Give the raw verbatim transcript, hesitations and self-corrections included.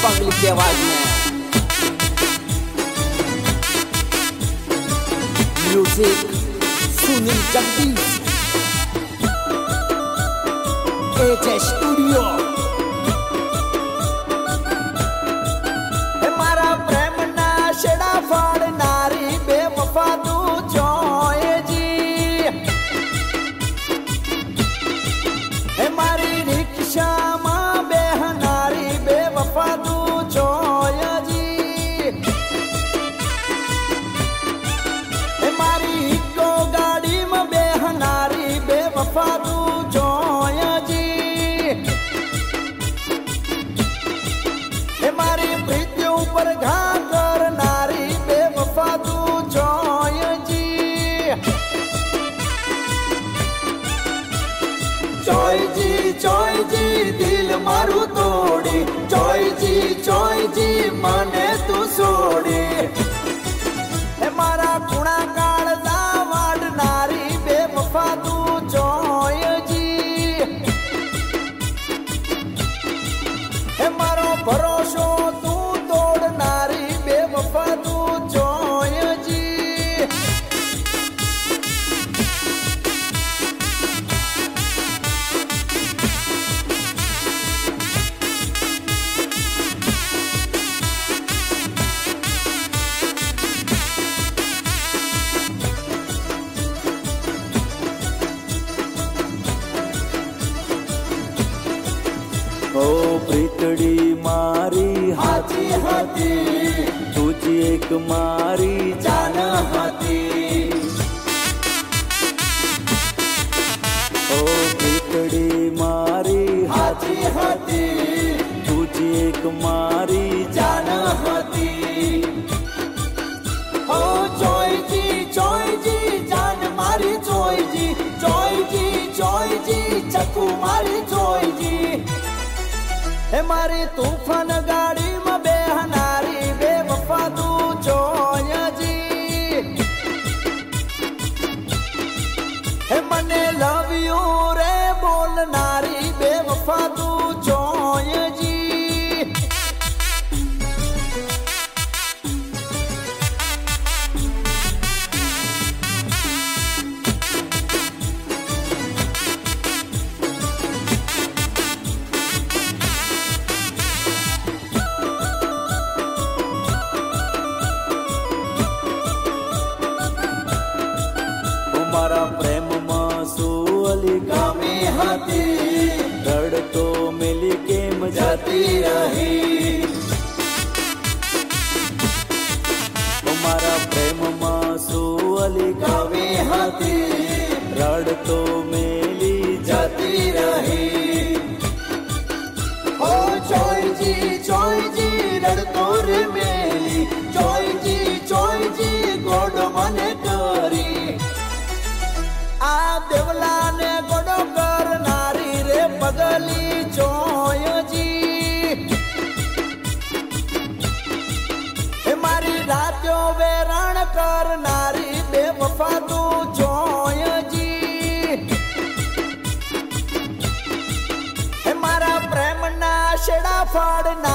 पगली की आवाज में music Sunil Jagdish AJ studio. मारा प्रेम ना शेड़ा फाड़ नारी बेवफा तू जोए जी। मारी रिक्शा मां बेहनारी बेवफा तू जोए जी। मारी इको गाड़ी में बेहनारी बेवफा तू जोए जी। मारी प्रीति ऊपर घा कर नारी बेवफा तू जोए जी। जोय जी जोय जी दिल मारू तोड़ी, जोय जी जोय जी माने तू सोड़ी। मारा कुणा काल वाड नारी बेवफा तू जोय जी। मारो भरोसो तू तोड़ नारी बेवफा तू जोय जी। ओ प्रीतड़ी मारी हाथी हाथी तुझी एक मारी जान हाथी। ओ प्रीतड़ी मारी हाथी हाथी तुझी एक मारी जान हाथी। ओ जोय जी जोय जी जान मारी जोय जी। जोय जी जोय जी चकू मारी जोय जी। हे मारी तूफान गाड़ी में बेहनारी बेवफा तू जोय जी। हे मने लव यू रे बोलनारी बेवफा तू जोय जी। मारा प्रेम मासूअली गामी हाथी रड़ तो मिली के जाती रही। मारा प्रेम मासूअली गामी हाथी रड़ तो मिली जाती रही। ओ जोय जी जोय जी रड़ तोर मेली। जोय जी जोय जी गोड मने करी। आ देवला ने गोडो कर नारी रे पगली जोय जी। हे मारी रात्यो वेराण कर नारी बेवफा तू जोय जी। हे मारा प्रेम ना शेड़ा फाड़